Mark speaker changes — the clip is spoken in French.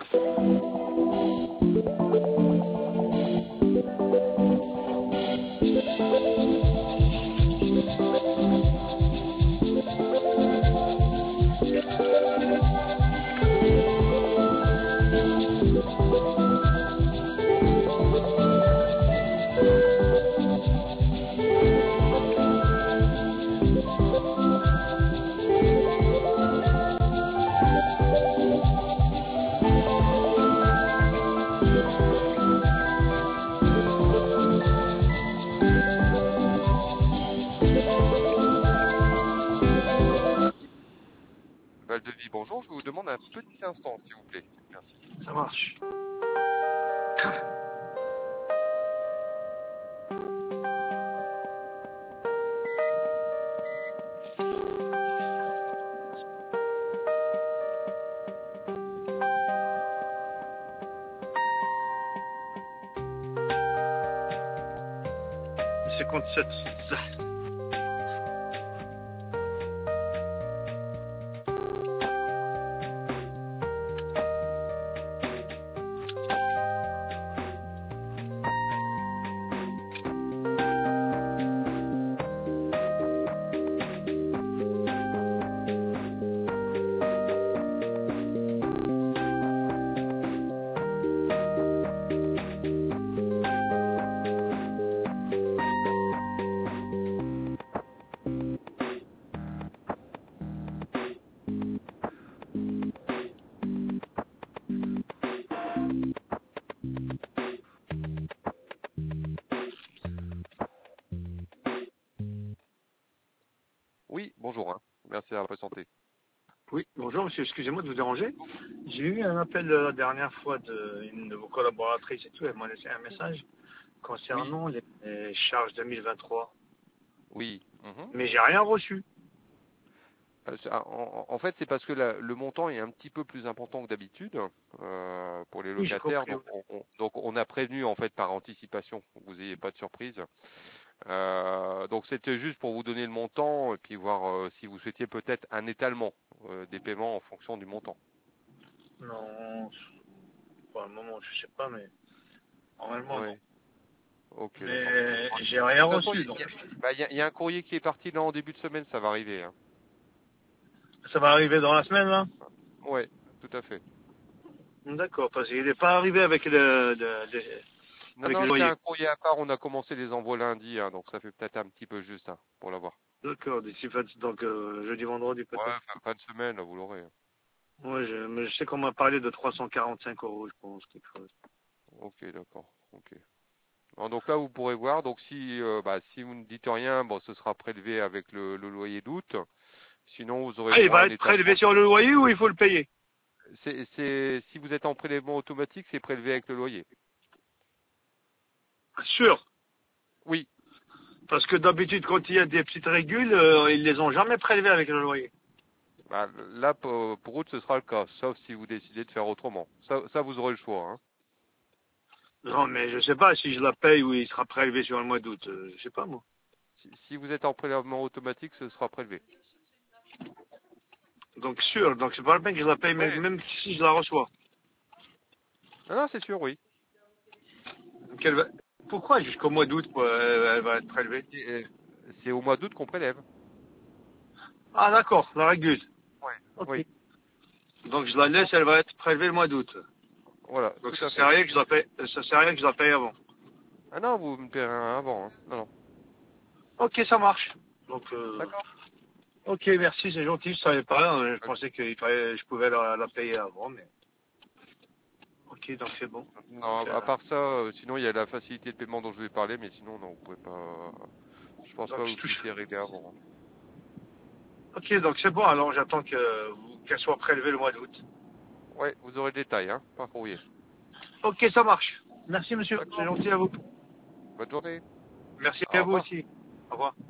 Speaker 1: Valdevis, bonjour, je vous demande un petit instant, s'il vous plaît. Merci.
Speaker 2: Ça marche. C'est 57.
Speaker 1: Oui, bonjour, hein. Merci à patienter.
Speaker 2: Oui, bonjour monsieur, excusez-moi de vous déranger. J'ai eu un appel la dernière fois d'une de vos collaboratrices et tout, elle m'a laissé un message concernant les charges 2023.
Speaker 1: Oui. Mhm.
Speaker 2: Mais j'ai rien reçu.
Speaker 1: En fait, c'est parce que le montant est un petit peu plus important que d'habitude pour les
Speaker 2: Oui, j'ai
Speaker 1: locataires.
Speaker 2: compris.
Speaker 1: Donc on a prévenu en fait par anticipation pour que vous n'ayez pas de surprise. Donc c'était juste pour vous donner le montant et puis voir si vous souhaitiez peut-être un étalement des paiements en fonction du montant.
Speaker 2: Non, pour le moment, je sais pas, mais normalement, non.
Speaker 1: Oui. Ok, d'accord.
Speaker 2: Mais
Speaker 1: De
Speaker 2: j'ai rien
Speaker 1: toute façon,
Speaker 2: reçu, donc
Speaker 1: il y a un courrier qui est parti là en début de semaine, ça va arriver, hein.
Speaker 2: ça va arriver dans la semaine, là.
Speaker 1: Ouais, tout à fait.
Speaker 2: D'accord, parce qu'il n'est pas arrivé avec
Speaker 1: Non,
Speaker 2: avec
Speaker 1: non,
Speaker 2: le
Speaker 1: c'est
Speaker 2: loyer.
Speaker 1: un courrier à part. On a commencé les envois lundi, hein, donc ça fait peut-être un petit peu juste hein, pour l'avoir.
Speaker 2: D'accord, donc jeudi, vendredi
Speaker 1: Ouais,
Speaker 2: peut-être.
Speaker 1: fin de semaine, là, vous l'aurez, hein.
Speaker 2: Ouais, mais je sais qu'on m'a parlé de 345 €, je pense, quelque chose.
Speaker 1: Ok, d'accord. Ok. Bon, donc là, vous pourrez voir. Donc si vous ne dites rien, bon, ce sera prélevé avec le loyer d'août. Sinon, vous aurez
Speaker 2: Ah,
Speaker 1: le
Speaker 2: il
Speaker 1: droit à
Speaker 2: va
Speaker 1: un
Speaker 2: être prélevé
Speaker 1: étalement.
Speaker 2: sur le loyer ou il faut le payer?
Speaker 1: Si vous êtes en prélèvement automatique, c'est prélevé avec le loyer.
Speaker 2: Sûr,
Speaker 1: Oui.
Speaker 2: parce que d'habitude, quand il y a des petites régules, ils les ont jamais prélevées avec le loyer.
Speaker 1: Bah, là, pour août, ce sera le cas, sauf si vous décidez de faire autrement. Ça vous aurez le choix, hein.
Speaker 2: Non, mais je sais pas si je la paye ou il sera prélevé sur le mois d'août. Je sais pas, moi.
Speaker 1: Si vous êtes en prélèvement automatique, ce sera prélevé.
Speaker 2: Donc sûr, donc c'est pas la peine que je la paye,
Speaker 1: Oui.
Speaker 2: même si je la reçois.
Speaker 1: Non, non, c'est sûr, oui.
Speaker 2: Donc pourquoi jusqu'au mois d'août, elle va être prélevée?
Speaker 1: C'est au mois d'août qu'on prélève.
Speaker 2: Ah, d'accord, la régule.
Speaker 1: Ouais.
Speaker 2: Ok.
Speaker 1: Oui,
Speaker 2: Donc je la laisse, elle va être prélevée le mois d'août.
Speaker 1: voilà,
Speaker 2: Donc
Speaker 1: tout
Speaker 2: ça
Speaker 1: à
Speaker 2: sert à
Speaker 1: fait.
Speaker 2: rien que je la paye, ça sert à rien que je la paye avant.
Speaker 1: Ah non, vous me payerez un avant, hein. Non, non.
Speaker 2: Ok, ça marche. Donc,
Speaker 1: D'accord.
Speaker 2: ok, merci, c'est gentil, je savais pas. Je pensais je pouvais la payer avant, mais. Ok, donc c'est bon.
Speaker 1: Non,
Speaker 2: Donc,
Speaker 1: à part ça, sinon il y a la facilité de paiement dont je vais parler, mais sinon non, vous pouvez pas. Je pense pas
Speaker 2: donc
Speaker 1: que
Speaker 2: je
Speaker 1: vous
Speaker 2: touche.
Speaker 1: puissiez régler avant, hein.
Speaker 2: Ok, donc c'est bon, alors j'attends qu'elle soit prélevée le mois d'août.
Speaker 1: Ouais, vous aurez le détail, hein, par courrier.
Speaker 2: Ok, ça marche. Merci monsieur, c'est
Speaker 1: D'accord.
Speaker 2: gentil à vous.
Speaker 1: Bonne journée.
Speaker 2: Merci
Speaker 1: Au
Speaker 2: à vous
Speaker 1: revoir.
Speaker 2: aussi. Au revoir.